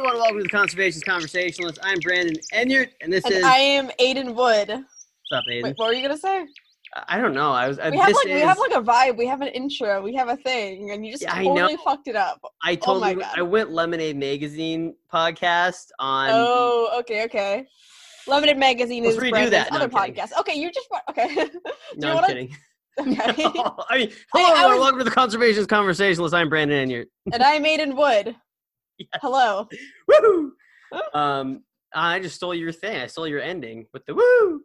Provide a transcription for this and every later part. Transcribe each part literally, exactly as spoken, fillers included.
everyone. Welcome to the Conservationist Conversationalist. I'm Brandon Enyart, and this and is. I am Aiden Wood. What's up, Aiden? Wait, what were you gonna say? I don't know. I was. Uh, we have this like is... we have like a vibe. We have an intro. We have a thing, and you just yeah, totally fucked it up. I totally. Oh my God. I went Lemonade Magazine podcast on. Oh, okay, okay. Lemonade Magazine Let's is redo Brandon's that. No, other I'm kidding. podcast. Okay, you just okay. Do No, you I'm wanna... kidding. Okay. No, I mean, hello, I, I everyone. was... Welcome to the Conservationist Conversationalist. I'm Brandon Enyart. And I'm Aiden Wood. Yes. Hello. Woo! um, I just stole your thing. I stole your ending with the woo.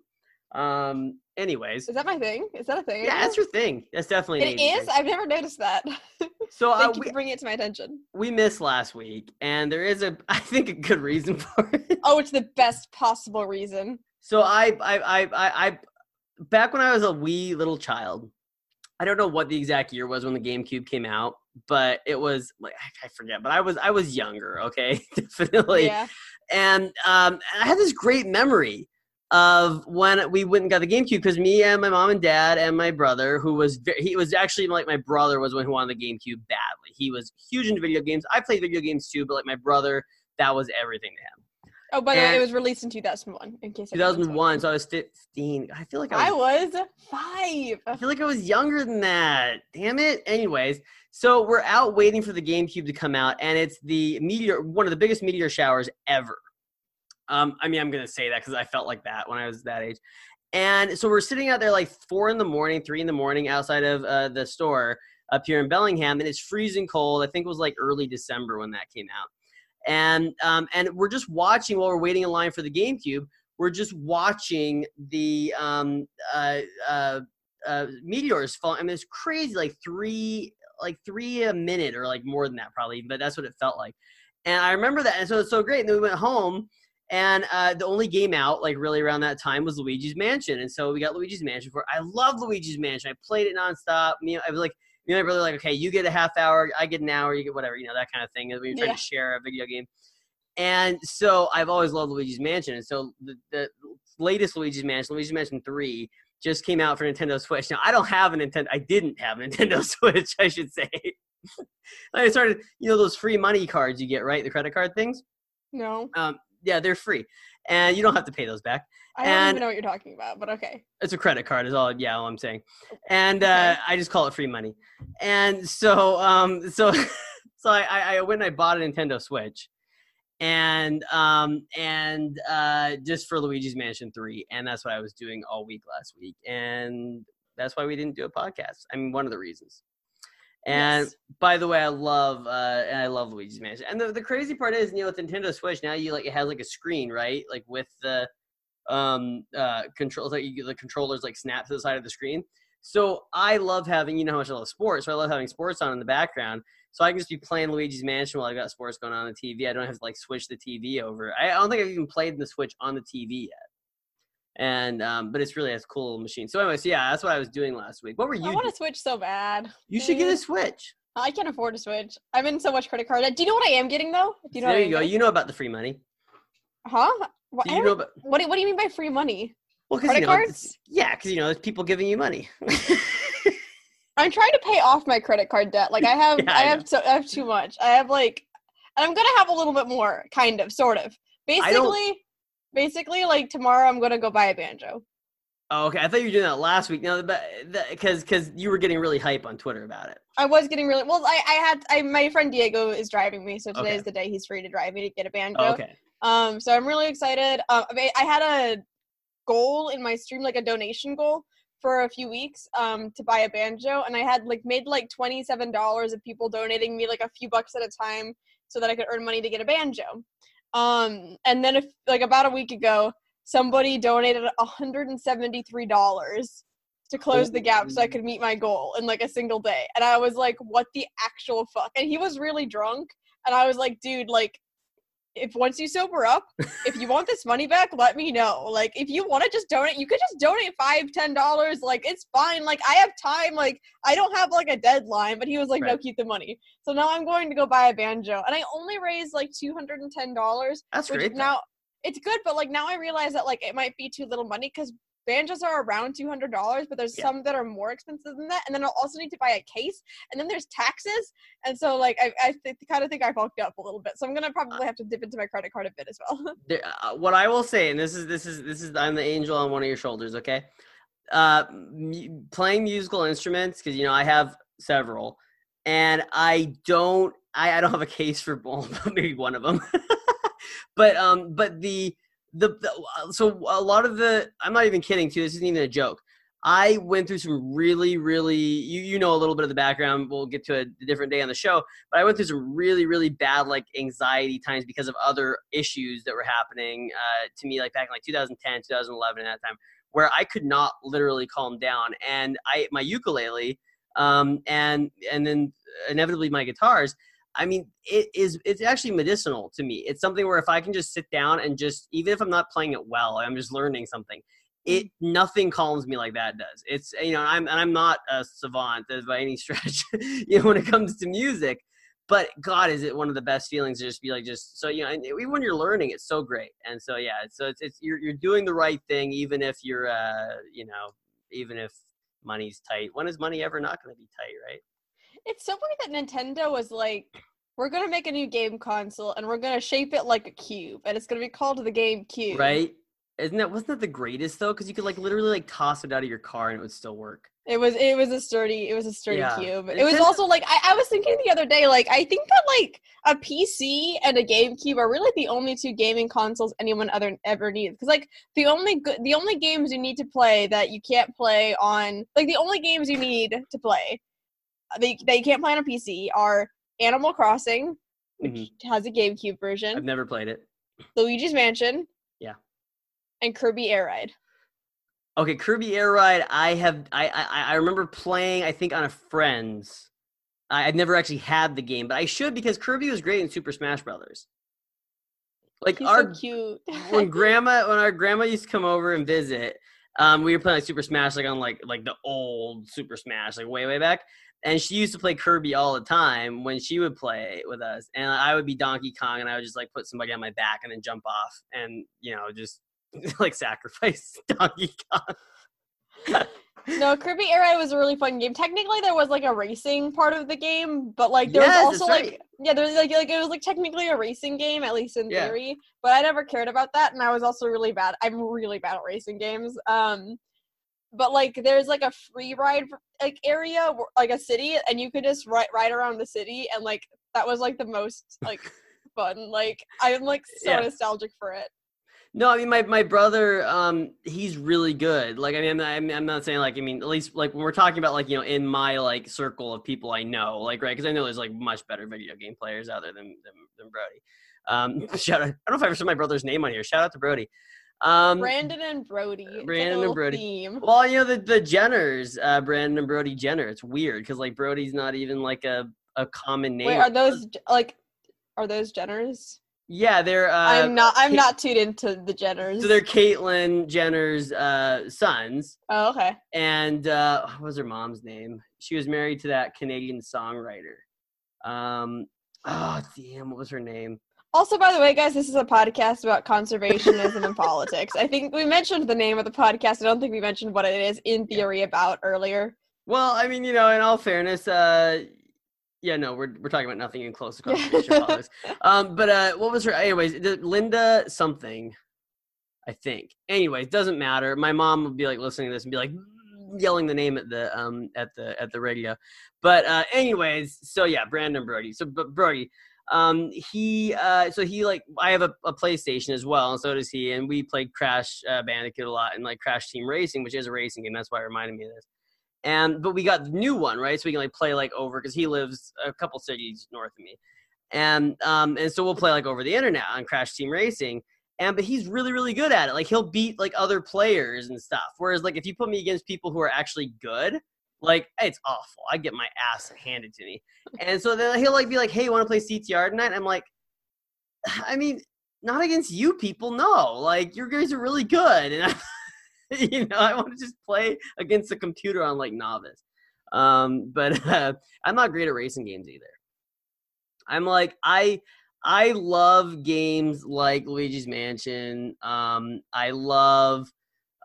Um. Anyways, is that my thing? Is that a thing? Yeah, that's your thing. That's definitely. It is. Thing. I've never noticed that. So thank uh, you we, for bringing it to my attention. We missed last week, and there is a, I think, a good reason for it. Oh, it's the best possible reason. So I, I, I, I, I, back when I was a wee little child, I don't know what the exact year was when the GameCube came out, but it was like I forget. But I was, I was younger. Okay, definitely. Yeah. And um, I had this great memory of when we went and got the GameCube, because me and my mom and dad and my brother, who was very, he was actually like my brother was one who wanted the GameCube badly. He was huge into video games. I played video games too, but like my brother, that was everything to him. Oh, by the way, it was released in two thousand one. In case two thousand one, so I was fifteen. I feel like I was, I was five. I feel like I was younger than that. Damn it. Anyways, so we're out waiting for the GameCube to come out, and it's the meteor, one of the biggest meteor showers ever. Um, I mean, I'm going to say that because I felt like that when I was that age. And so we're sitting out there like four in the morning, three in the morning outside of uh, the store up here in Bellingham. And it's freezing cold. I think it was like early December when that came out. And um, and we're just watching while we're waiting in line for the GameCube. We're just watching the um, uh, uh, uh, meteors fall. I mean, it's crazy, like three, like three a minute or like more than that probably. But that's what it felt like. And I remember that. And so it's so great. And then we went home. And uh, the only game out, like, really around that time was Luigi's Mansion. And so we got Luigi's Mansion for it. I love Luigi's Mansion. I played it nonstop. Me, I was like, me and my brother were like, okay, you get a half hour, I get an hour, you get whatever, you know, that kind of thing. We were trying yeah. to share a video game. And so I've always loved Luigi's Mansion. And so the, the latest Luigi's Mansion, Luigi's Mansion three, just came out for Nintendo Switch. Now, I don't have a Nintendo. I didn't have a Nintendo Switch, I should say. I started, you know, those free money cards you get, right? The credit card things? No. Um. Yeah, they're free, and you don't have to pay those back. I don't and even know what you're talking about, but okay. It's a credit card is all, yeah, all I'm saying. And uh, okay. I just call it free money. And so um, so, so I, I went and I bought a Nintendo Switch, and um, and uh, just for Luigi's Mansion three, and that's what I was doing all week last week. And that's why we didn't do a podcast. I mean, one of the reasons. And yes. By the way, I love uh, and I love Luigi's Mansion. And the, the crazy part is, you know, with Nintendo Switch now, you like it has like a screen, right? Like with the um uh controls, like you, the controllers like snap to the side of the screen. So I love having, you know how much I love sports, so I love having sports on in the background. So I can just be playing Luigi's Mansion while I've got sports going on on the T V. I don't have to like switch the T V over. I, I don't think I've even played the Switch on the T V yet. And um, but it's really a cool little machine. So anyway, so yeah, that's what I was doing last week. What were you? I want doing? a Switch so bad. You should get a Switch. I can't afford a Switch. I'm in so much credit card. Do you know what I am getting though? Do you know there what you go. Getting? You know about the free money. Huh? What, Do you know about- what, do, what do you mean by free money? Well, credit you know, cards? Yeah, because you know there's people giving you money. I'm trying to pay off my credit card debt. Like I have, yeah, I, I have, so I have too much. I have like, and I'm gonna have a little bit more, kind of, sort of. Basically, basically, like tomorrow I'm gonna go buy a banjo. Oh, okay. I thought you were doing that last week. No, but because because you were getting really hype on Twitter about it. I was getting really well. I I had I my friend Diego is driving me, so today okay. is the day he's free to drive me to get a banjo. Oh, okay. Um, so I'm really excited. Um, I mean, I had a goal in my stream, like a donation goal for a few weeks, um, to buy a banjo, and I had like made like twenty-seven dollars of people donating me like a few bucks at a time, so that I could earn money to get a banjo. Um, and then if like about a week ago, somebody donated one hundred seventy-three dollars to close the gap so I could meet my goal in like a single day. And I was like, what the actual fuck? And he was really drunk. And I was like, dude, like, if once you sober up, if you want this money back, let me know. Like, if you want to just donate, you could just donate five, ten dollars. Like, it's fine. Like, I have time. Like, I don't have like a deadline. But he was like, right. No, keep the money. So now I'm going to go buy a banjo. And I only raised like two hundred ten dollars. That's which great. Now, it's good, but like now I realize that like it might be too little money because banjos are around two hundred dollars, but there's Yeah. some that are more expensive than that. And then I'll also need to buy a case. And then there's taxes. And so, like, I, I th- kind of think I fucked up a little bit. So I'm going to probably have to dip into my credit card a bit as well. There, uh, what I will say, and this is this is this is I'm the angel on one of your shoulders, okay? Uh, m- playing musical instruments, because you know I have several, and I don't I, I don't have a case for well, maybe one of them, but um, but the, the the so a lot of the I'm not even kidding too. This isn't even a joke. I went through some really, really, you you know a little bit of the background. We'll get to a different day on the show, but I went through some really, really bad like anxiety times because of other issues that were happening uh, to me, like back in like two thousand ten, two thousand eleven, at that time, where I could not literally calm down. And I my ukulele, um, and and then inevitably my guitars. I mean, it is it's actually medicinal to me. It's something where if I can just sit down and just, even if I'm not playing it well, I'm just learning something. It nothing calms me like that does. It's, you know, I'm and I'm not a savant by any stretch, you know, when it comes to music. But God, is it one of the best feelings to just be like, just so you know, and even when you're learning, it's so great. And so yeah, so it's it's you're you're doing the right thing, even if you're uh you know, even if money's tight. When is money ever not going to be tight, right? It's so funny that Nintendo was like, we're going to make a new game console and we're going to shape it like a cube and it's going to be called the GameCube. Right? Isn't that wasn't that the greatest though? Because you could like literally like toss it out of your car and it would still work. It was it was a sturdy it was a sturdy Yeah. cube. It was also like I, I was thinking the other day, like I think that like a P C and a GameCube are really the only two gaming consoles anyone other ever needs. Because like the only good the only games you need to play that you can't play on like the only games you need to play they that you can't play on a P C are Animal Crossing, which mm-hmm. has a GameCube version. I've never played it. Luigi's Mansion. Yeah. And Kirby Air Ride. Okay, Kirby Air Ride. I have. I, I I remember playing. I think on a friend's. I, I've never actually had the game, but I should because Kirby was great in Super Smash Brothers. Like He's our so cute. when grandma when our grandma used to come over and visit, um, we were playing like Super Smash like on like like the old Super Smash like way way back, and she used to play Kirby all the time when she would play with us, and I would be Donkey Kong, and I would just like put somebody on my back and then jump off, and you know just. like sacrifice Donkey Kong. No, Kirby Air Ride was a really fun game. Technically, there was like a racing part of the game, but like there yes, was also like right. yeah, there was like like it was like technically a racing game, at least in yeah. theory. But I never cared about that, and I was also really bad. I'm really bad at racing games. Um, but like there's like a free ride like area, like a city, and you could just ride ride around the city, and like that was like the most like fun. Like I'm like so yeah. nostalgic for it. No, I mean my, my brother, um, he's really good. Like I mean, I'm I'm not saying like I mean at least like when we're talking about like you know in my like circle of people I know like right because I know there's like much better video game players out there than than, than Brody. Um, shout out! I don't know if I ever said my brother's name on here. Shout out to Brody. Um, Brandon and Brody. Brandon like and Brody. Theme. Well, you know the the Jenners, uh, Brandon and Brody Jenner. It's weird because like Brody's not even like a a common name. Wait, are those like are those Jenners? Yeah, they're. Uh, I'm not. I'm Kate, not tuned into the Jenners. So they're Caitlyn Jenner's uh, sons. Oh, okay. And uh, what was her mom's name? She was married to that Canadian songwriter. Um, oh damn, what was her name? Also, by the way, guys, this is a podcast about conservationism and politics. I think we mentioned the name of the podcast. I don't think we mentioned what it is in theory about earlier. Well, I mean, you know, in all fairness, uh. Yeah, no, we're we're talking about nothing in close to conservation politics. Um, but uh, what was her? Anyways, Linda something, I think. Anyways, doesn't matter. My mom would be like listening to this and be like yelling the name at the um at the at the radio. But uh, anyways, so yeah, Brandon Brody. So but Brody, um, he uh, so he like I have a, a PlayStation as well, and so does he, and we played Crash uh, Bandicoot a lot and like Crash Team Racing, which is a racing game. That's why it reminded me of this. And but we got the new one, right? So we can like play like over because he lives a couple cities north of me, and um and so we'll play like over the internet on Crash Team Racing. And but he's really really good at it. Like he'll beat like other players and stuff. Whereas like if you put me against people who are actually good, like it's awful. I get my ass handed to me. And so then he'll like be like, "Hey, you want to play C T R tonight?" I'm like, I mean, not against you people, no. Like your guys are really good, and I. You know, I want to just play against the computer on like novice. Um, but uh, I'm not great at racing games either. I'm like I I love games like Luigi's Mansion. Um, I love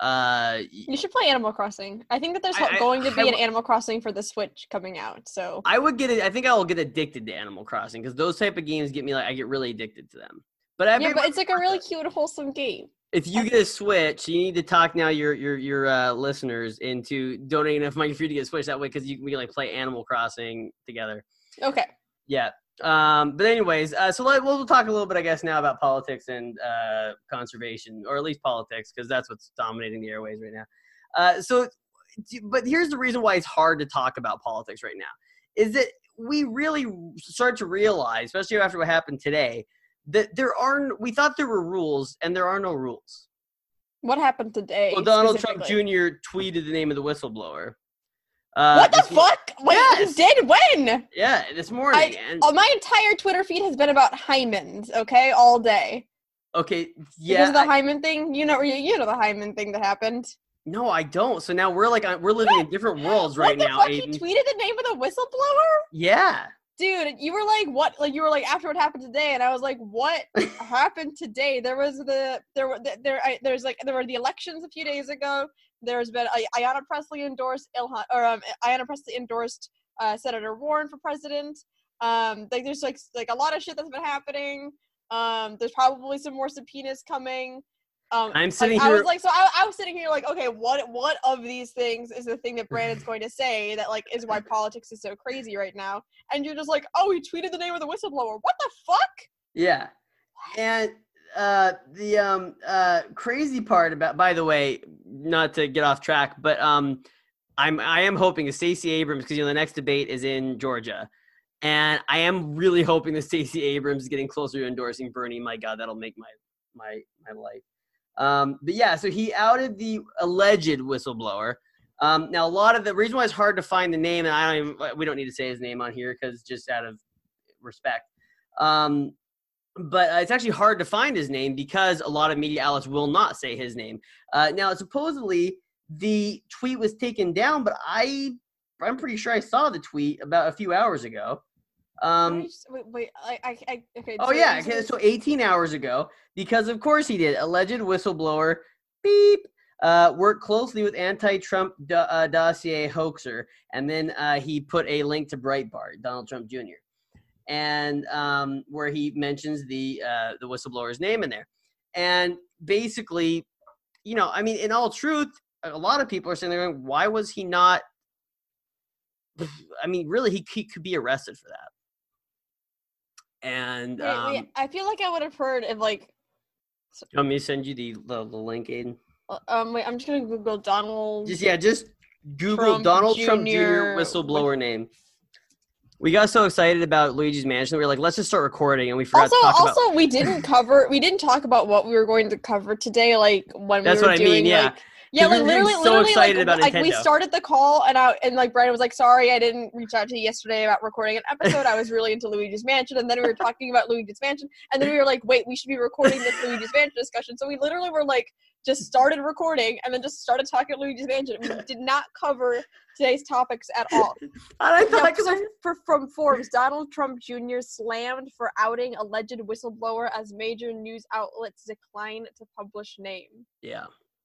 Uh, You should play Animal Crossing. I think that there's I- I- going to be I an w- Animal Crossing for the Switch coming out. So I would get it. I think I will get addicted to Animal Crossing because those type of games get me like I get really addicted to them. But I yeah, but it's like a really cute, wholesome game. if you get a Switch, you need to talk now your your your uh, listeners into donating enough money for you to get a Switch that way because you we can like play Animal Crossing together. Okay. Yeah. Um, but anyways, uh, so let, we'll talk a little bit, I guess, now about politics and uh, conservation, or at least politics, because that's what's dominating the airways right now. Uh, so, but here's the reason why it's hard to talk about politics right now, is that we really start to realize, especially after what happened today, that there are, we thought there were rules, and there are no rules. What happened today? Well, Donald Trump Junior tweeted the name of the whistleblower. Uh, what the fuck? Wait, yes. He did when? Yeah, this morning. I, and, oh, my entire Twitter feed has been about hymens, okay, all day. Okay, yeah. Because of the I, hymen thing, you know, you, you know the hymen thing that happened. No, I don't. So now we're like we're living in different worlds right now. What the Aiden. fuck? He tweeted the name of the whistleblower? Yeah. Dude, you were like, what? Like, you were like, after what happened today, and I was like, what happened today? There was the, there were, there, I, there's like, there were the elections a few days ago. There's been, uh, Ayanna Pressley endorsed Ilhan, or um, Ayanna Pressley endorsed uh, Senator Warren for president. Um, like, there's like, like a lot of shit that's been happening. Um, there's probably some more subpoenas coming. Um, I'm sitting like, here. I was like, so I, I was sitting here like, okay, what, what of these things is the thing that Brandon's going to say that like is why politics is so crazy right now? And you're just like, oh, he tweeted the name of the whistleblower. What the fuck? Yeah, and uh, the um uh crazy part about, by the way, not to get off track, but um, I'm I am hoping that Stacey Abrams, because you know the next debate is in Georgia, and I am really hoping that Stacey Abrams is getting closer to endorsing Bernie. My God, that'll make my my my life. Um, but yeah, so he outed the alleged whistleblower. Um, now, a lot of the reason why it's hard to find the name, and I don't even, we don't need to say his name on here because just out of respect. Um, but uh, it's actually hard to find his name because a lot of media outlets will not say his name. Uh, now, supposedly the tweet was taken down, but I, I'm pretty sure I saw the tweet about a few hours ago. Um, wait, wait, I, I, I okay. Oh so yeah, okay, so eighteen hours ago, because of course he did. Alleged whistleblower, beep, uh, worked closely with anti-Trump do, uh, dossier hoaxer, and then uh, he put a link to Breitbart, Donald Trump Junior, and um, where he mentions the uh, the whistleblower's name in there, and basically, you know, I mean, in all truth, a lot of people are saying they're going, why was he not? I mean, really, he, he could be arrested for that. And wait, um, wait, I feel like I would have heard if like. Let me send you the, the the link, Aiden. Um, wait, I'm just gonna Google Donald. Just yeah, just Google Trump Donald Junior Trump Junior whistleblower name. We got so excited about Luigi's Mansion, we were like, let's just start recording, and we forgot Also, to talk also, about. we didn't cover. We didn't talk about what we were going to cover today. Like when That's we were what I doing, mean. Yeah. like, yeah, we like were literally, so literally, excited like, about like we Nintendo. started the call, and I and like Brandon was like, "Sorry, I didn't reach out to you yesterday about recording an episode. I was really into Luigi's Mansion," and then we were talking about Luigi's Mansion, and then we were like, "Wait, we should be recording this Luigi's Mansion discussion." So we literally were like, just started recording, and then just started talking about Luigi's Mansion. We did not cover today's topics at all. And I thought, Yeah, 'cause so I- for, from Forbes, Donald Trump Junior slammed for outing alleged whistleblower as major news outlets decline to publish name. yeah.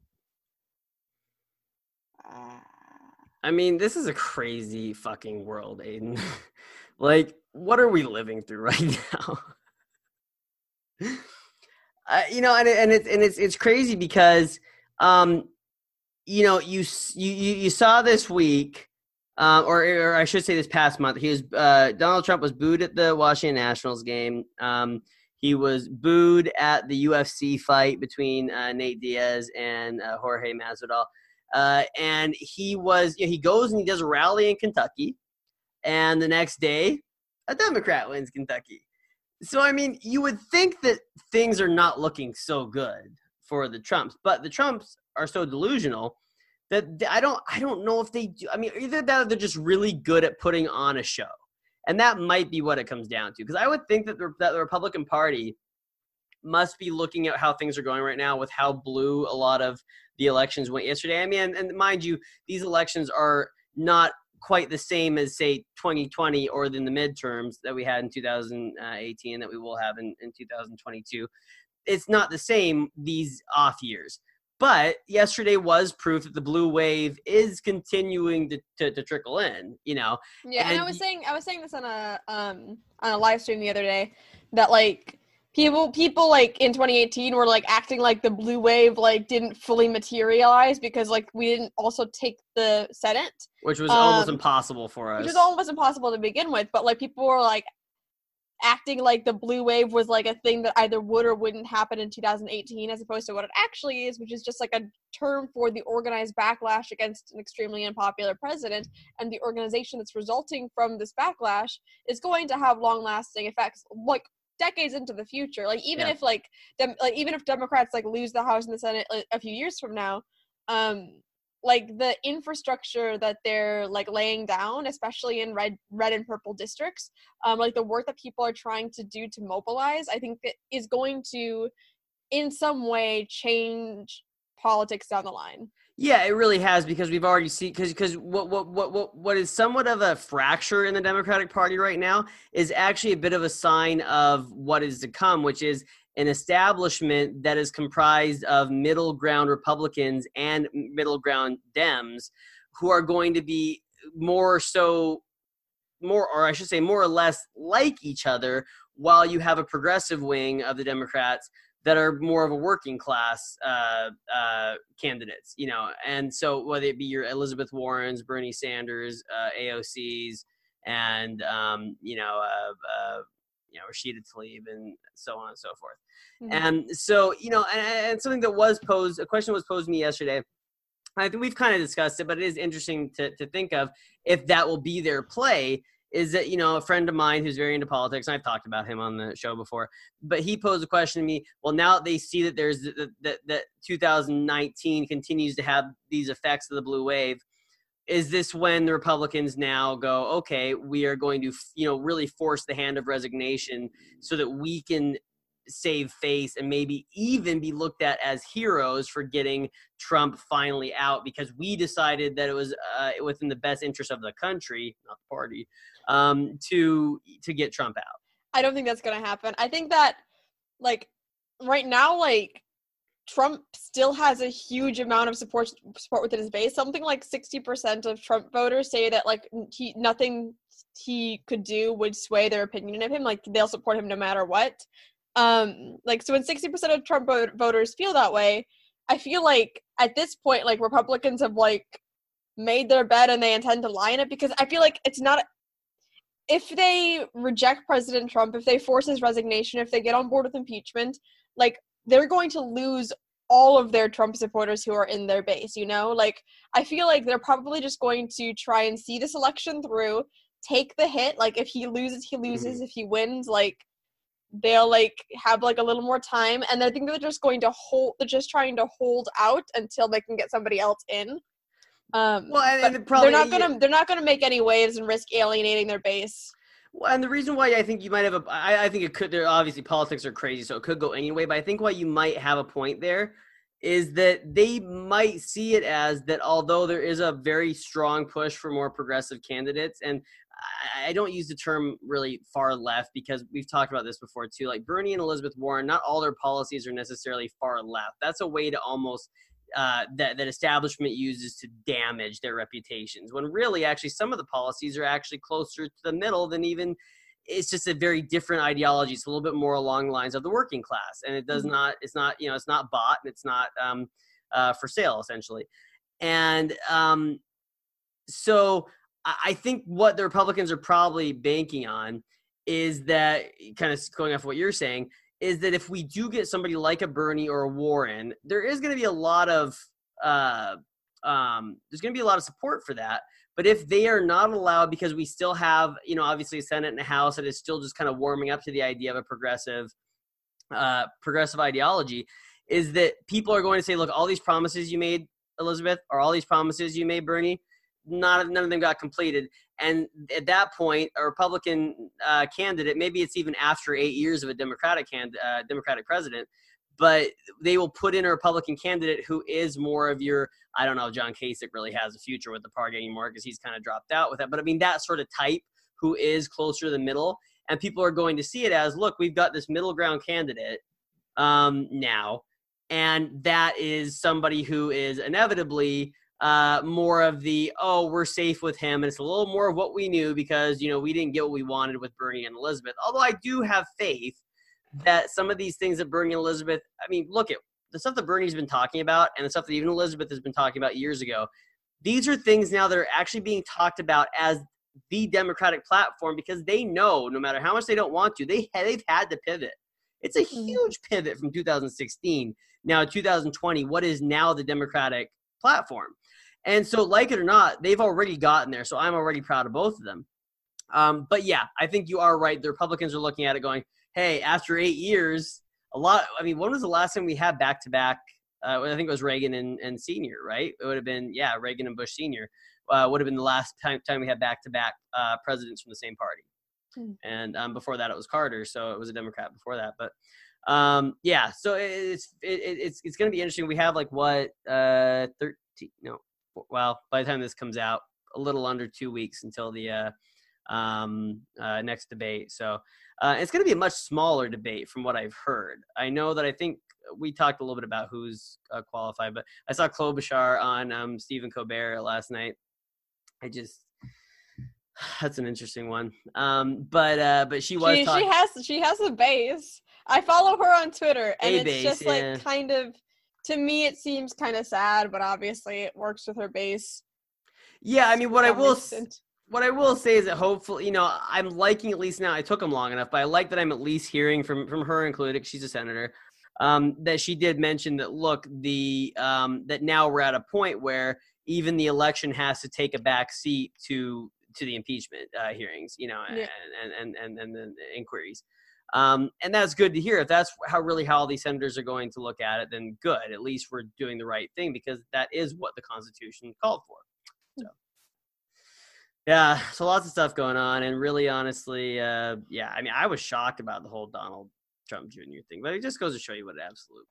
Uh, I mean, this is a crazy fucking world, Aiden. Like, what are we living through right now? uh, you know, and it, and it's and it's it's crazy because, um, you know, you you you saw this week, uh, or or I should say this past month, he was uh, Donald Trump was booed at the Washington Nationals game. Um, he was booed at the U F C fight between uh, Nate Diaz and uh, Jorge Masvidal. Uh, and he was, you know, he goes and he does a rally in Kentucky, and the next day, a Democrat wins Kentucky. So, I mean, you would think that things are not looking so good for the Trumps, but the Trumps are so delusional that I don't, I don't know if they do. I mean, either that or they're just really good at putting on a show, and that might be what it comes down to. Because I would think that the, that the Republican Party must be looking at how things are going right now with how blue a lot of the elections went yesterday. I mean, and, and mind you, these elections are not quite the same as, say, twenty twenty or in the midterms that we had in two thousand eighteen that we will have in, in two thousand twenty-two. It's not the same these off years. But yesterday was proof that the blue wave is continuing to, to, to trickle in, you know. Yeah, and, and I was saying I was saying this on a um on a live stream the other day that like people people like in twenty eighteen were like acting like the blue wave like didn't fully materialize because like we didn't also take the Senate, which was um, almost impossible for us. Which was almost impossible to begin with, but like people were like acting like the blue wave was like a thing that either would or wouldn't happen in two thousand eighteen as opposed to what it actually is, which is just like a term for the organized backlash against an extremely unpopular president, and the organization that's resulting from this backlash is going to have long-lasting effects like decades into the future. Like even yeah. if like dem- like even if Democrats like lose the House and the Senate like, a few years from now, um like the infrastructure that they're like laying down, especially in red, red and purple districts, um, like the work that people are trying to do to mobilize, I think that is going to, in some way, change politics down the line. Yeah, it really has, because we've already seen, because because what, what what what what is somewhat of a fracture in the Democratic Party right now is actually a bit of a sign of what is to come, which is an establishment that is comprised of middle ground Republicans and middle ground Dems who are going to be more so, more, or I should say more or less like each other, while you have a progressive wing of the Democrats that are more of a working class uh, uh, candidates, you know. And so whether it be your Elizabeth Warrens, Bernie Sanders, uh, A O Cs, and, um, you know, uh, uh, you know, Rashida Tlaib, and so on and so forth. Mm-hmm. And so, you know, and, and something that was posed, a question was posed to me yesterday. I think we've kind of discussed it, but it is interesting to, to think of if that will be their play. Is that, you know, a friend of mine who's very into politics, and I've talked about him on the show before, but he posed a question to me. Well, now that they see that there's that that two thousand nineteen continues to have these effects of the blue wave, is this when the Republicans now go, okay, we are going to, you know, really force the hand of resignation so that we can save face and maybe even be looked at as heroes for getting Trump finally out, because we decided that it was uh, within the best interest of the country, not the party, um, to to get Trump out. I don't think that's going to happen. I think that, like, right now, like, Trump still has a huge amount of support support within his base. Something like sixty percent of Trump voters say that, like, he nothing he could do would sway their opinion of him. Like, they'll support him no matter what. Um, like, so when sixty percent of Trump voters feel that way, I feel like at this point, like, Republicans have, like, made their bed and they intend to lie in it, because I feel like it's not, if they reject President Trump, if they force his resignation, if they get on board with impeachment, like, they're going to lose all of their Trump supporters who are in their base, you know? Like, I feel like they're probably just going to try and see this election through, take the hit. Like, if he loses, he loses. Mm-hmm. If he wins, like, they'll like have like a little more time, and I think they're just going to hold they're just trying to hold out until they can get somebody else in. Um well, and, and probably, they're not gonna yeah. they're not gonna make any waves and risk alienating their base. Well, and the reason why I think you might have a I, I think it could, there obviously politics are crazy, so it could go anyway, but I think why you might have a point there is that they might see it as that although there is a very strong push for more progressive candidates, and I don't use the term really far left because we've talked about this before too, like Bernie and Elizabeth Warren, not all their policies are necessarily far left. That's a way to almost uh, that, that establishment uses to damage their reputations, when really actually some of the policies are actually closer to the middle than even, it's just a very different ideology. It's a little bit more along the lines of the working class, and it does mm-hmm. not, it's not, you know, it's not bought, and it's not um, uh, for sale essentially. And um, so I think what the Republicans are probably banking on is that, kind of going off what you're saying, is that if we do get somebody like a Bernie or a Warren, there is going to be a lot of uh, um, there's going to be a lot of support for that. But if they are not allowed, because we still have, you know, obviously a Senate and a House that is still just kind of warming up to the idea of a progressive uh, progressive ideology, is that people are going to say, look, all these promises you made, Elizabeth, or all these promises you made, Bernie, Not none of them got completed. And at that point, a Republican uh, candidate, maybe it's even after eight years of a Democratic can, uh, Democratic president, but they will put in a Republican candidate who is more of your, I don't know if John Kasich really has a future with the party anymore because he's kind of dropped out with that. But I mean, that sort of type who is closer to the middle. And people are going to see it as, look, we've got this middle ground candidate um, now. And that is somebody who is inevitably uh, more of the, oh, we're safe with him. And it's a little more of what we knew because, you know, we didn't get what we wanted with Bernie and Elizabeth. Although I do have faith that some of these things that Bernie and Elizabeth, I mean, look at the stuff that Bernie's been talking about and the stuff that even Elizabeth has been talking about years ago. These are things now that are actually being talked about as the Democratic platform because they know no matter how much they don't want to, they, they've had to pivot. It's a huge pivot from two thousand sixteen. Now, two thousand twenty, what is now the Democratic platform? And so, like it or not, they've already gotten there. So I'm already proud of both of them. Um, but yeah, I think you are right. The Republicans are looking at it going, hey, after eight years, a lot, I mean, when was the last time we had back-to-back? Uh, I think it was Reagan and, and Senior, right? It would have been, yeah, Reagan and Bush Senior uh, would have been the last time, time we had back-to-back uh, presidents from the same party. Hmm. And um, before that, it was Carter. So it was a Democrat before that. But um, yeah, so it's, it, it's, it's going to be interesting. We have like what, uh, thirteen, no, well, by the time this comes out, a little under two weeks until the uh, um, uh, next debate. So uh, it's going to be a much smaller debate from what I've heard. I know that I think we talked a little bit about who's uh, qualified, but I saw Klobuchar on um, Stephen Colbert last night. I just, that's an interesting one. Um, but uh, but she was she, talking. She has she has a base. I follow her on Twitter, and a it's base, just yeah. like kind of, to me, it seems kind of sad, but obviously it works with her base. Yeah, I mean, what I will recent. what I will say is that hopefully, you know, I'm liking at least now. It took them long enough, but I like that I'm at least hearing from from her included. She's a senator. Um, that she did mention that look, the um, that now we're at a point where even the election has to take a back seat to to the impeachment uh, hearings, you know, yeah. and, and and and and the inquiries. Um, and that's good to hear. If that's how really how all these senators are going to look at it, then good. At least we're doing the right thing because that is what the Constitution called for. So, yeah, so lots of stuff going on. And really, honestly, uh, yeah, I mean, I was shocked about the whole Donald Trump Junior thing, but it just goes to show you what absolute,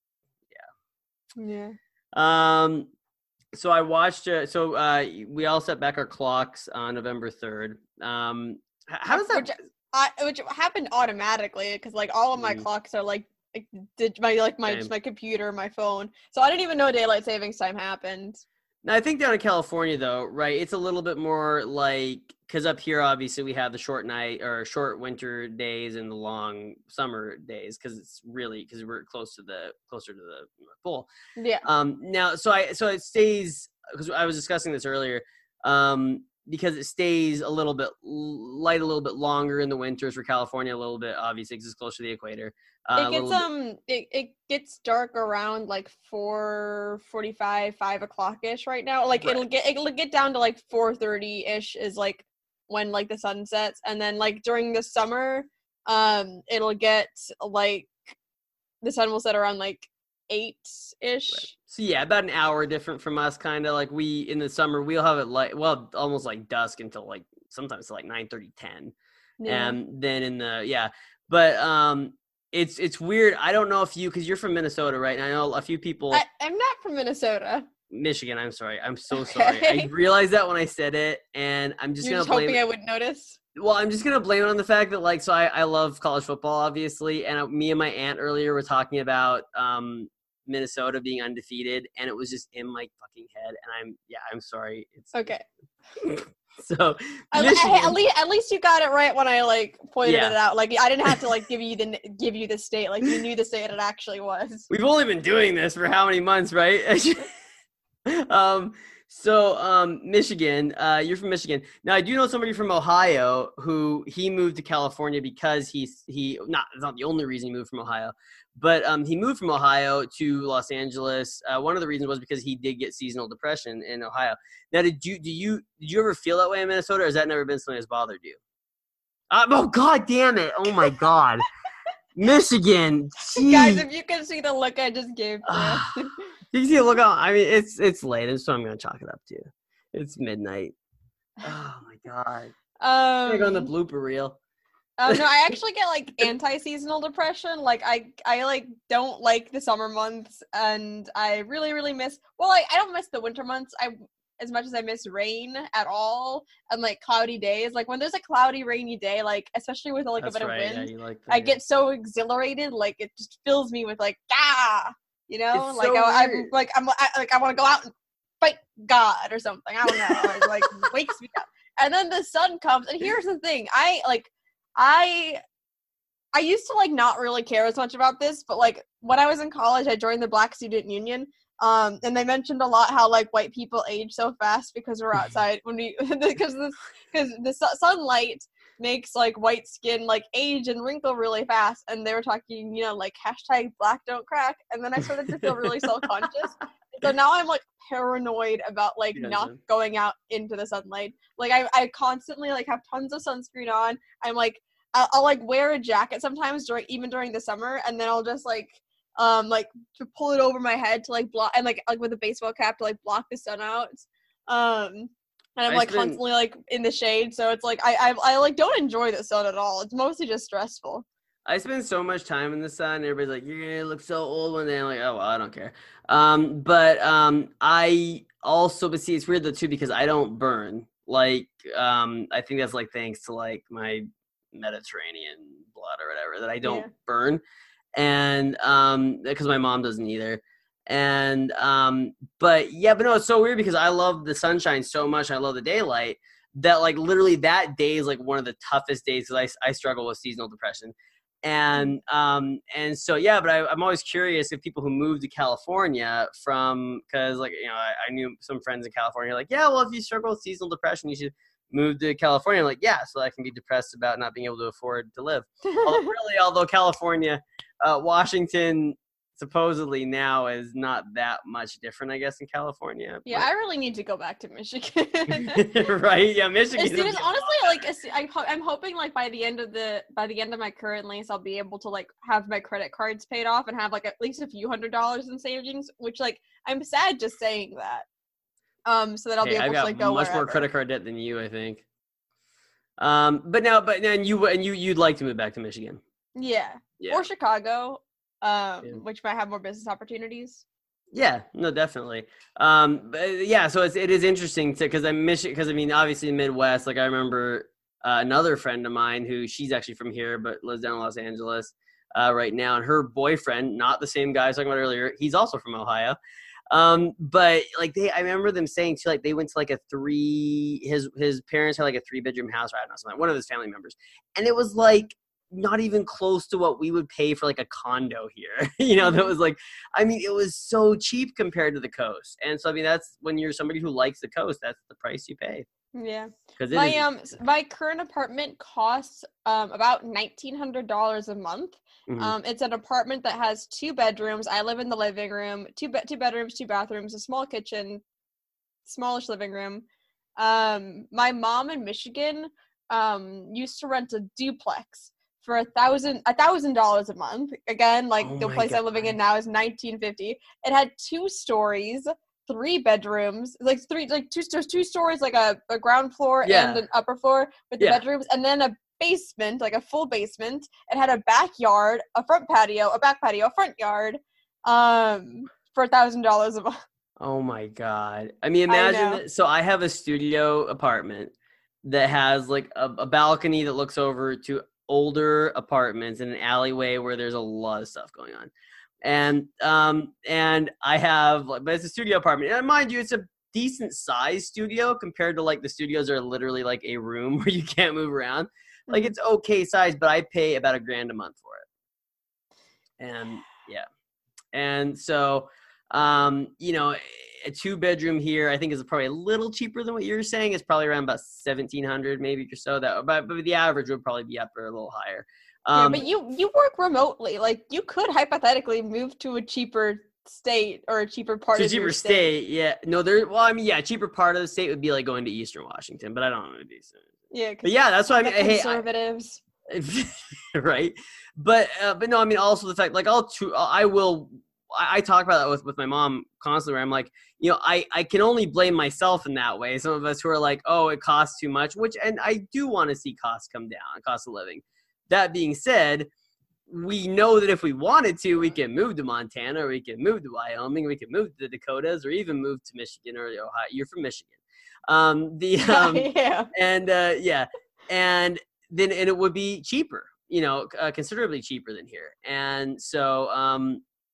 yeah. Yeah. Um, so I watched, uh, so uh, we all set back our clocks on November third. Um, how does that... Which, I, which happened automatically because like all of my mm. clocks are like, like did my like my just my computer, my phone. So I didn't even know daylight savings time happened. Now, I think down in California though, right? It's a little bit more like because up here obviously we have the short night or short winter days and the long summer days because it's really because we're close to the closer to the pole. Yeah. Um. Now, so I so it stays because I was discussing this earlier. Um. Because it stays a little bit light, a little bit longer in the winters for California, a little bit, obviously, because it's closer to the equator. Uh, it gets um, it, it gets dark around like four forty-five, five o'clock ish right now. Like right. it'll get it'll get down to like four thirty ish is like when like the sun sets, and then like during the summer, um, it'll get like the sun will set around like eight ish. Right. So yeah, about an hour different from us, kind of like we in the summer we'll have it like well almost like dusk until like sometimes to like nine thirty, ten, yeah. And then in the yeah, but um, it's it's weird. I don't know if you because you're from Minnesota, right? And I know a few people. I, I'm not from Minnesota. Michigan. I'm sorry. I'm so sorry. I realized that when I said it, and I'm just you're gonna just blame. hoping it. I would notice. Well, I'm just gonna blame it on the fact that like so I I love college football obviously, and me and my aunt earlier were talking about um. Minnesota being undefeated, and it was just in my fucking head. And I'm yeah, I'm sorry. It's okay. So I, I, at least at least you got it right when I like pointed yeah. it out. Like I didn't have to like give you the give you the state. Like you knew the state it actually was. We've only been doing this for how many months, right? um. So, um, Michigan, uh, you're from Michigan. Now, I do know somebody from Ohio who he moved to California because he's he not it's not the only reason he moved from Ohio, but um, he moved from Ohio to Los Angeles. Uh, one of the reasons was because he did get seasonal depression in Ohio. Now, did you do you did you ever feel that way in Minnesota, or has that never been something that's bothered you? Uh, oh, God damn it! Oh my God, Michigan, geez. Guys, if you can see the look I just gave you. You see, look on. I mean, it's it's late, so I'm gonna chalk it up to you. It's midnight. Oh my God! Um, I'm gonna go on the blooper reel. Um, no, I actually get like anti-seasonal depression. Like I, I like don't like the summer months, and I really, really miss. Well, I, I don't miss the winter months. I as much as I miss rain at all, and like cloudy days. Like when there's a cloudy, rainy day, like especially with like That's a bit right. of wind, yeah, you like that, I yeah. get so exhilarated. Like it just fills me with like ah. You know, It's like so I, weird. I'm like I'm I, like I want to go out and fight God or something. I don't know. It like wakes me up. And then the sun comes. And here's the thing. I like I I used to like not really care as much about this, but like when I was in college, I joined the Black Student Union. Um, and they mentioned a lot how like white people age so fast because we're outside when we because the because the su- sunlight makes like white skin like age and wrinkle really fast. And they were talking, you know, like hashtag Black don't crack. And then I started to feel really self conscious. So now I'm like paranoid about like Yeah, not yeah. going out into the sunlight. Like I I constantly like have tons of sunscreen on. I'm like I'll, I'll like wear a jacket sometimes during even during the summer, and then I'll just like um like to pull it over my head to like block and like like with a baseball cap to like block the sun out. Um and I'm I like spent constantly like in the shade, so it's like I I, I like don't enjoy the sun at all. It's mostly just stressful. I spend so much time in the sun. Everybody's like, "You're gonna look so old one day." I'm like, "Oh well, I don't care." Um, but um, I also, but see, it's weird though too because I don't burn. Like, um, I think that's like thanks to like my Mediterranean blood or whatever that I don't Yeah. burn, and um, because my mom doesn't either. And um, but yeah, but no, it's so weird because I love the sunshine so much. I love the daylight that like literally that day is like one of the toughest days because I I struggle with seasonal depression. And um and so yeah, but I, I'm always curious if people who move to California from because like you know I, I knew some friends in California like yeah well if you struggle with seasonal depression you should move to California. I'm like yeah, so I can be depressed about not being able to afford to live. Although really, although California, uh, Washington supposedly now is not that much different, I guess, in California. Yeah, I really need to go back to Michigan. But right? Yeah, Michigan. As soon will as be a honestly, lot like better. as soo- I'm, ho- I'm hoping like by the end of the by the end of my current lease, I'll be able to like have my credit cards paid off and have like at least a few hundred dollars in savings. Which like I'm sad just saying that. Um, so that I'll be Hey, I've able to got like go much more wherever. credit card debt than you, I think. Um, but now, but then you and you you'd like to move back to Michigan. Yeah, Yeah. or Chicago, um, Yeah. which might have more business opportunities. Yeah, no, definitely. Um, but yeah, so it's it is interesting to because I'm Michigan because I mean obviously Midwest. Like I remember uh, another friend of mine who she's actually from here but lives down in Los Angeles uh, right now, and her boyfriend, not the same guy I was talking about earlier, he's also from Ohio. Um, but like they, I remember them saying too, like they went to like a three. His his parents had like a three bedroom house, or I don't know, something. One of his family members, and it was like not even close to what we would pay for like a condo here. You know, that Mhm. was like, I mean, it was so cheap compared to the coast. And so, I mean, that's when you're somebody who likes the coast, that's the price you pay Yeah. because it My is. um s- my current apartment costs um about nineteen hundred dollars a month. Mhm. Um it's an apartment that has two bedrooms. I live in the living room, two be- two bedrooms, two bathrooms, a small kitchen, smallish living room. Um my mom in Michigan um used to rent a duplex for a thousand a thousand dollars a month. Again, like Oh the my place God. I'm living in now is nineteen fifty. It had two stories, three bedrooms, like three like two sto- two stories, like a, a ground floor and Yeah. an upper floor with the Yeah. bedrooms, and then a basement, like a full basement. It had a backyard, a front patio, a back patio, a front yard, um, for a thousand dollars a month. Oh my God. I mean, I imagine know. that. So I have a studio apartment that has like a, a balcony that looks over to older apartments in an alleyway where there's a lot of stuff going on. And um and I have like but it's a studio apartment. And mind you, it's a decent sized studio compared to like the studios that are literally like a room where you can't move around. Like Mhm. it's okay size, but I pay about a grand a month for it. And yeah. And so, um, you know, a two bedroom here, I think is probably a little cheaper than what you're saying. It's probably around about seventeen hundred, maybe or so. That, but, but the average would probably be up or a little higher. Yeah, Um, but you you work remotely. Like you could hypothetically move to a cheaper state or a cheaper part to of your cheaper state. state, yeah. No, there. Well, I mean, yeah, cheaper part of the state would be like going to Eastern Washington, but I don't know what it is. Yeah, But because yeah, that's what I the mean. Hey, I, conservatives. right? But uh, but no, I mean also the fact like I'll too, I will I, I talk about that with with my mom constantly. Where I'm like, you know, I I can only blame myself in that way. Some of us who are like, oh, it costs too much, which and I do want to see costs come down, cost of living. That being said, we know that if we wanted to, we can move to Montana, or we can move to Wyoming, we can move to the Dakotas, or even move to Michigan or Ohio. You're from Michigan. Um, the um, Yeah. and uh, yeah, and then and it would be cheaper, you know, uh, considerably cheaper than here. And so, um,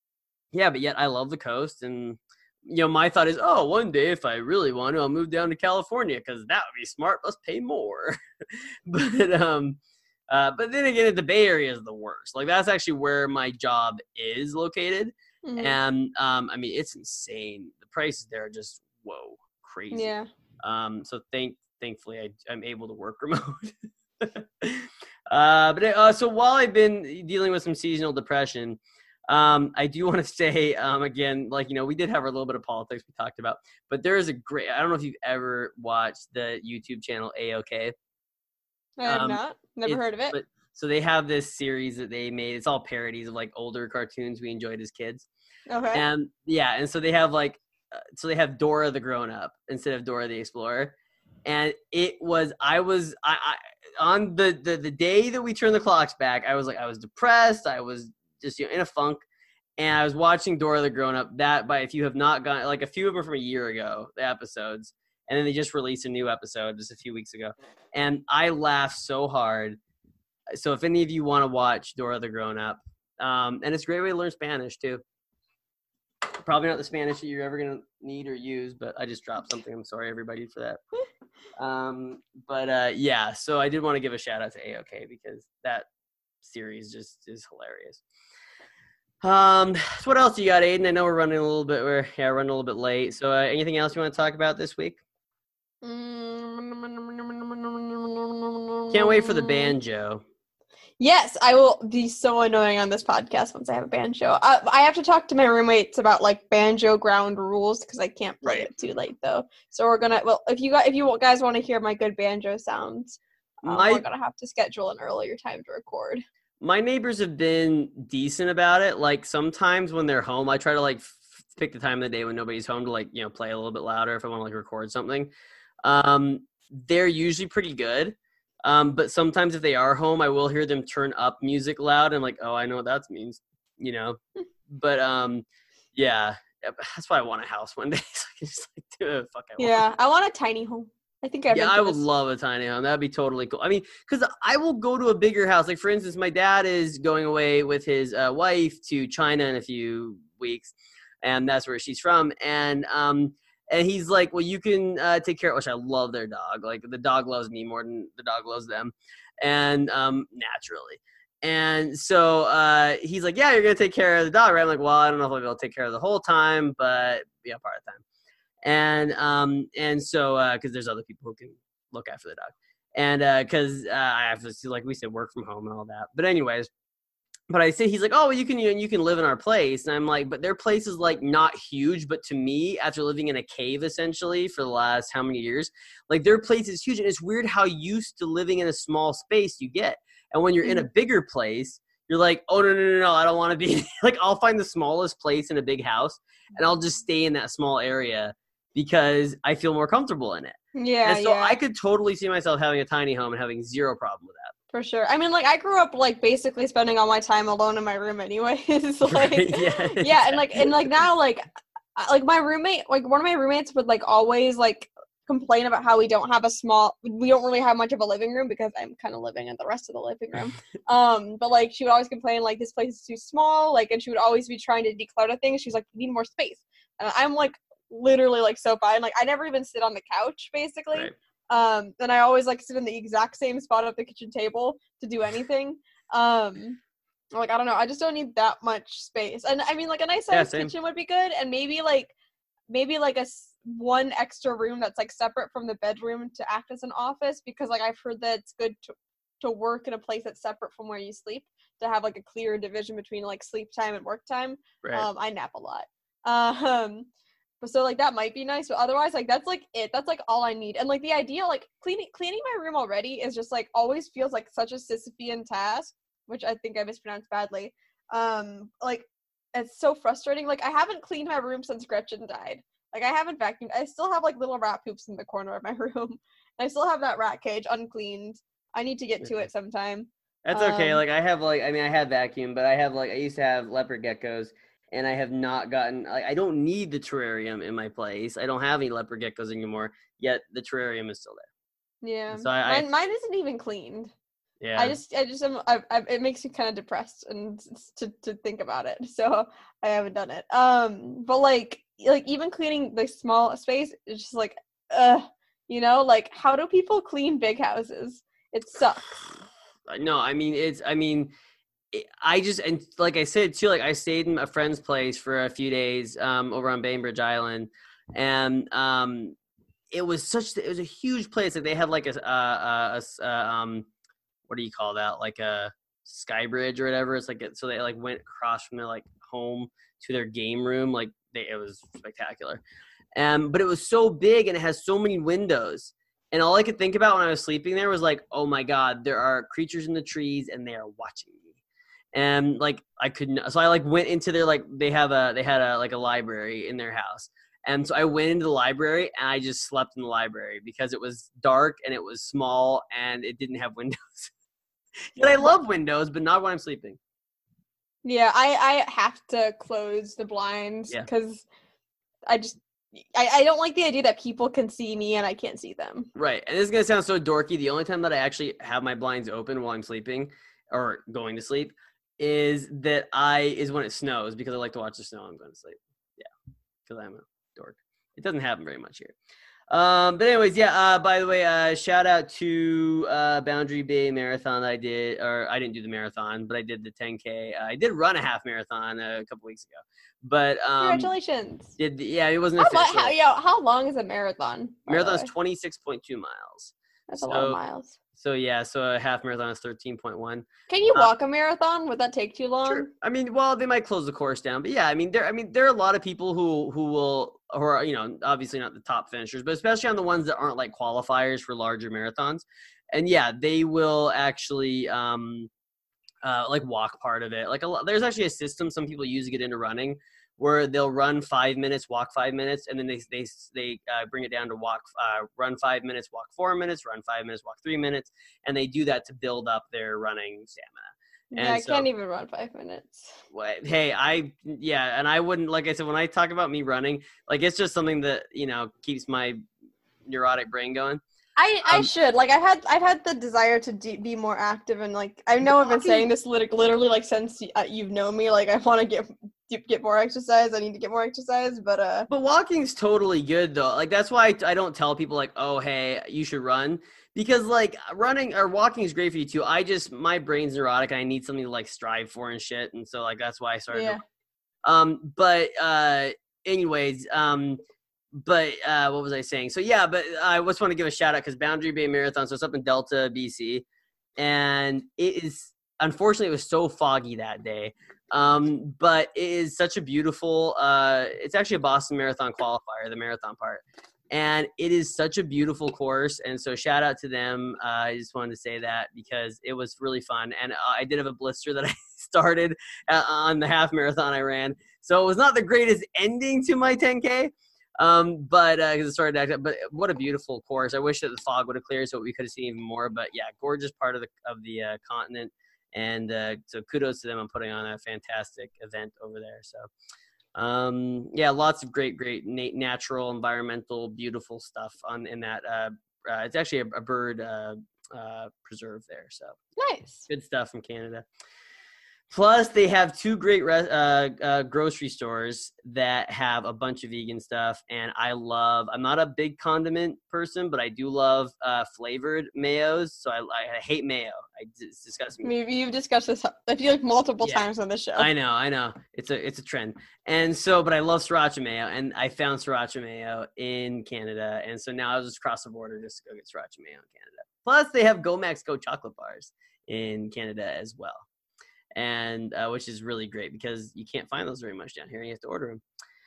yeah, but yet I love the coast. And, you know, my thought is, oh, one day if I really want to, I'll move down to California because that would be smart. Let's pay more. but, um, uh, but then again, the Bay Area is the worst. Like, that's actually where my job is located. Mhm. And, um, I mean, it's insane. The prices there are just, whoa, crazy. Yeah. Um, so thank, thankfully I, I'm able to work remote. uh, but, uh, so while I've been dealing with some seasonal depression, um, I do want to say, um, again, like, you know, we did have a little bit of politics we talked about, but there is a great, I don't know if you've ever watched the YouTube channel A O K. I have Um, not. Never It's- heard of it. But so they have this series that they made. It's all parodies of like older cartoons we enjoyed as kids. Okay. And yeah, and so they have like, uh, so they have Dora the Grown Up instead of Dora the Explorer. And it was, I was, I, I on the, the the day that we turned the clocks back, I was like, I was depressed. I was just, you know, in a funk. And I was watching Dora the Grown Up. That, by if you have not gone, like a few of them from a year ago, the episodes, and then they just released a new episode just a few weeks ago. And I laughed so hard. So if any of you want to watch Dora the Grown Up, um, and it's a great way to learn Spanish too. Probably not the Spanish that you're ever going to need or use, but I just dropped something. I'm sorry, everybody, for that. Um, but uh, yeah, so I did want to give a shout out to A O K because that series just is hilarious. Um, so what else you got, Aiden? I know we're running a little bit, we're yeah, running a little bit late. So uh, anything else you want to talk about this week? Can't wait for the banjo. Yes, I will be so annoying on this podcast once I have a banjo. I, I have to talk to my roommates about like banjo ground rules because I can't play Right. it too late though. So we're gonna. Well, if you got, if you guys want to hear my good banjo sounds, um, My- we're gonna have to schedule an earlier time to record. My neighbors have been decent about it. Like sometimes when they're home, I try to like f- pick the time of the day when nobody's home to like, you know, play a little bit louder if I want to like record something. Um, they're usually pretty good. Um, but sometimes if they are home, I will hear them turn up music loud and like, oh, I know what that means, you know. But um, yeah, that's why I want a house one day. So I can just like do whatever the fuck I want. Yeah, I want a tiny home. I think I've Yeah, been I to would this. love a tiny home. That'd be totally cool. I mean, because I will go to a bigger house. Like, for instance, my dad is going away with his uh, wife to China in a few weeks, and that's where she's from. And um, and he's like, well, you can uh, take care of, which I love their dog. Like, the dog loves me more than the dog loves them, and um, naturally. And so uh, he's like, yeah, you're going to take care of the dog, right? I'm like, well, I don't know if I'll be able to take care of the whole time, but yeah, part of the time. And um and so uh because there's other people who can look after the dog, and uh because uh, I have to, like we said, work from home and all that. But anyways, but I say, he's like, oh, well, you can you, you can live in our place, and I'm like, but their place is like not huge, but to me, after living in a cave essentially for the last how many years, like their place is huge, and it's weird how used to living in a small space you get, and when you're in a bigger place, you're like, oh no no no no, I don't want to be like, I'll find the smallest place in a big house, and I'll just stay in that small area because I feel more comfortable in it. Yeah, And so yeah. I could totally see myself having a tiny home and having zero problem with that. For sure. I mean, like, I grew up, like, basically spending all my time alone in my room anyways. like, Right, yeah, yeah, and, like, and, like, now, like, I- like, my roommate, like, one of my roommates would, like, always, like, complain about how we don't have a small, we don't really have much of a living room because I'm kind of living in the rest of the living room. um, but, like, she would always complain, like, this place is too small, like, and she would always be trying to declutter things. She's like, we need more space. And I'm, like, literally, like, so fine. Like, I never even sit on the couch, basically. Right. Um, and I always like sit in the exact same spot at the kitchen table to do anything. Um, like, I don't know, I just don't need that much space. And I mean, like, a nice Yeah, sized same. kitchen would be good, and maybe like maybe like a s- one extra room that's like separate from the bedroom to act as an office, because like I've heard that it's good to to work in a place that's separate from where you sleep, to have like a clear division between like sleep time and work time. Right. Um, I nap a lot. Um, but so like that might be nice, but otherwise like that's like it. That's like all I need. And like the idea, like cleaning cleaning my room already is just like always feels like such a Sisyphean task, which I think I mispronounced badly. Um, like it's so frustrating. Like I haven't cleaned my room since Gretchen died. Like I haven't vacuumed. I still have like little rat poops in the corner of my room. I still have that rat cage uncleaned. I need to get to it sometime. That's okay. Um, Like I have like I mean I have vacuum, but I have like I used to have leopard geckos, and I have not gotten like I don't need the terrarium in my place. I don't have any leopard geckos anymore. Yet the terrarium is still there. Yeah. So I, I mine, mine isn't even cleaned. Yeah. I just, I just, am, I, I, it makes me kind of depressed and to to think about it. So I haven't done it. Um, but like, like even cleaning the small space, it's just like, uh, you know, like how do people clean big houses? It sucks. No, I mean it's. I mean, it, I just and like I said too. Like I stayed in a friend's place for a few days um, over on Bainbridge Island, and um, it was such. It was a huge place. Like they had like a, a, a, a um, what do you call that? Like a sky bridge or whatever. It's like it, so they like went across from their like home to their game room. Like they, it was spectacular. Um, but it was so big and it has so many windows. And all I could think about when I was sleeping there was like, oh my God, there are creatures in the trees and they are watching me. And like I couldn't, so I like went into their like they have a they had a like a library in their house. And so I went into the library and I just slept in the library because it was dark and it was small and it didn't have windows. But I love windows, but not when I'm sleeping. Yeah, I, I have to close the blinds because yeah. I just I, I don't like the idea that people can see me and I can't see them. Right. And this is gonna sound so dorky. The only time that I actually have my blinds open while I'm sleeping or going to sleep is that I is when it snows because I like to watch the snow. I'm going to sleep. Yeah, because I'm a dork. It doesn't happen very much here. Um, but anyways, yeah, uh, by the way, uh, shout out to, uh, Boundary Bay Marathon that I did, or I didn't do the marathon, but I did the ten K. Uh, I did run a half marathon a couple weeks ago, but, um, congratulations. Did the, yeah, it wasn't how, official. How, yo, how long is a marathon? Marathon is twenty-six point two miles. That's so, a lot of miles. So yeah, so a half marathon is thirteen point one. Can you walk uh, a marathon? Would that take too long? Sure. I mean, well, they might close the course down, but yeah, I mean, there, I mean, there are a lot of people who, who will, who are, you know, obviously not the top finishers, but especially on the ones that aren't like qualifiers for larger marathons. And yeah, they will actually, um, uh, like walk part of it. Like a lot, there's actually a system some people use to get into running where they'll run five minutes, walk five minutes, and then they they they uh, bring it down to walk, uh, run five minutes, walk four minutes, run five minutes, walk three minutes, and they do that to build up their running stamina. And yeah, I so, can't even run five minutes. Hey, I yeah, and I wouldn't, like I said, when I talk about me running, like it's just something that, you know, keeps my neurotic brain going. I, I um, should like I had I've had the desire to de- be more active and like I know I've been saying this literally like since you've known me, like I want to get get more exercise. I need to get more exercise, but uh. But walking's totally good though. Like that's why I, I don't tell people like, oh hey, you should run, because like running or walking is great for you too. I just my brain's neurotic and I need something to like strive for and shit, and so like that's why I started. Yeah. To, um, but uh, anyways, um. But uh, what was I saying? So, yeah, but I just want to give a shout out because Boundary Bay Marathon, so it's up in Delta, B C. And it is, unfortunately, it was so foggy that day. Um, but it is such a beautiful, uh, it's actually a Boston Marathon qualifier, the marathon part. And it is such a beautiful course. And so shout out to them. Uh, I just wanted to say that because it was really fun. And uh, I did have a blister that I started uh, on the half marathon I ran. So it was not the greatest ending to my ten K. Um, but, uh, cause it started acting, but what a beautiful course. I wish that the fog would have cleared so we could have seen even more, but yeah, gorgeous part of the, of the, uh, continent. And, uh, so kudos to them on putting on a fantastic event over there. So, um, yeah, lots of great, great nat- natural, environmental, beautiful stuff on, in that, uh, uh it's actually a, a bird, uh, uh, preserve there. So nice. Good stuff from Canada. Plus, they have two great re- uh, uh, grocery stores that have a bunch of vegan stuff, and I love – I'm not a big condiment person, but I do love uh, flavored mayos, so I, I hate mayo. I, it's disgusting. Maybe you've discussed this, I feel like, multiple yeah. times on the show. I know, I know. It's a it's a trend. And so – but I love sriracha mayo, and I found sriracha mayo in Canada, and so now I'll just cross the border just to go get sriracha mayo in Canada. Plus, they have Go Max Go chocolate bars in Canada as well. And uh, which is really great because you can't find those very much down here. You have to order them.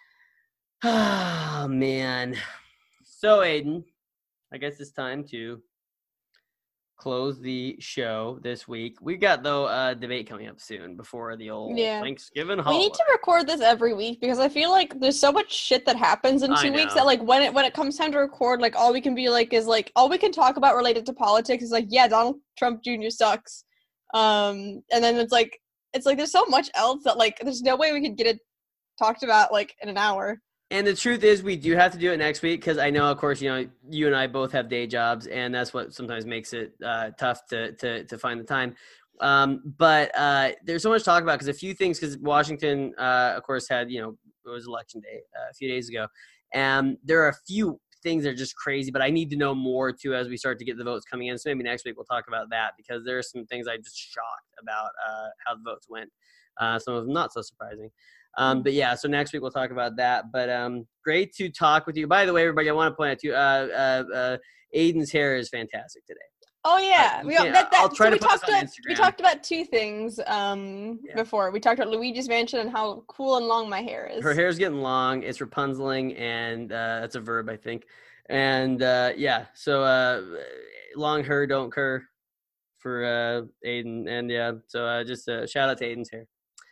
Oh, man. So, Aiden, I guess it's time to close the show this week. We've got, though, a debate coming up soon before the old yeah. Thanksgiving holiday. We need to record this every week because I feel like there's so much shit that happens in two weeks that, like, when it when it comes time to record, like, all we can be like is, like, all we can talk about related to politics is, like, yeah, Donald Trump Junior sucks. Um, and then it's like, it's like there's so much else that like there's no way we could get it talked about like in an hour. And the truth is, we do have to do it next week because I know, of course, you know, you and I both have day jobs, and that's what sometimes makes it uh, tough to to to find the time. Um, but uh, there's so much to talk about because a few things, because Washington, uh, of course, had, you know, it was election day uh, a few days ago, and there are a few things that are just crazy. But I need to know more too as we start to get the votes coming in. So maybe next week we'll talk about that because there are some things I'm just shocked about uh, how the votes went. Uh, some of them not so surprising. Um, but yeah, so next week we'll talk about that. But um, great to talk with you. By the way, everybody, I want to point out to you, uh, uh, uh, Aiden's hair is fantastic today. Oh yeah, uh, we, that, that, that, I'll try so to we put talked this on about Instagram. we talked about two things um Yeah. before. We talked about Luigi's Mansion and how cool and long my hair is. Her hair's getting long. It's Rapunzeling, and uh, that's a verb, I think. And uh, yeah, so uh, long hair, don't cur for uh, Aiden. And yeah, so uh, just uh, shout out to Aiden's hair.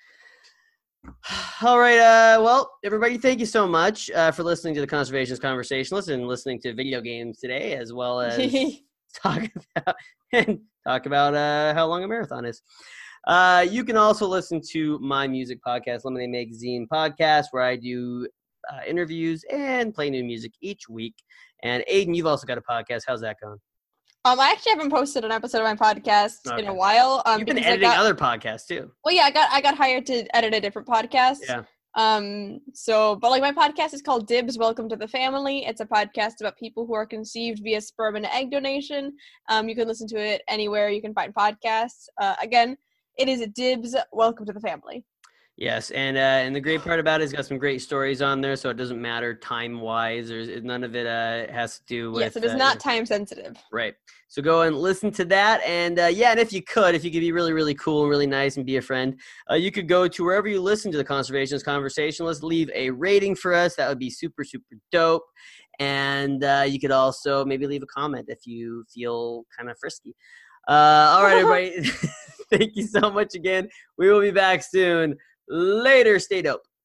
All right. Uh, well, everybody, thank you so much uh, for listening to the Conservationist Conversation. Listen, listening to video games today, as well as talk about and talk about uh, how long a marathon is. Uh, you can also listen to my music podcast, Lemonade Magazine Podcast, where I do uh, interviews and play new music each week. And Aiden, you've also got a podcast. How's that going? Um, I actually haven't posted an episode of my podcast Okay. in a while. Um, You've been because I editing got- other podcasts too. Well, yeah, I got I got hired to edit a different podcast. Yeah. Um. So, but like my podcast is called Dibs. Welcome to the Family. It's a podcast about people who are conceived via sperm and egg donation. Um. You can listen to it anywhere you can find podcasts. Uh. Again, it is Dibs. Welcome to the Family. Yes, and uh, and the great part about it is it's got some great stories on there, so it doesn't matter time wise. There's none of it uh, has to do with. Yes, it is uh, not time sensitive. Right. So go and listen to that. And uh, yeah, and if you could, if you could be really, really cool and really nice and be a friend, uh, you could go to wherever you listen to the Conservationist Conversation. Let's leave a rating for us. That would be super, super dope. And uh, you could also maybe leave a comment if you feel kind of frisky. Uh, all right, everybody. Thank you so much again. We will be back soon. Later. Stay dope.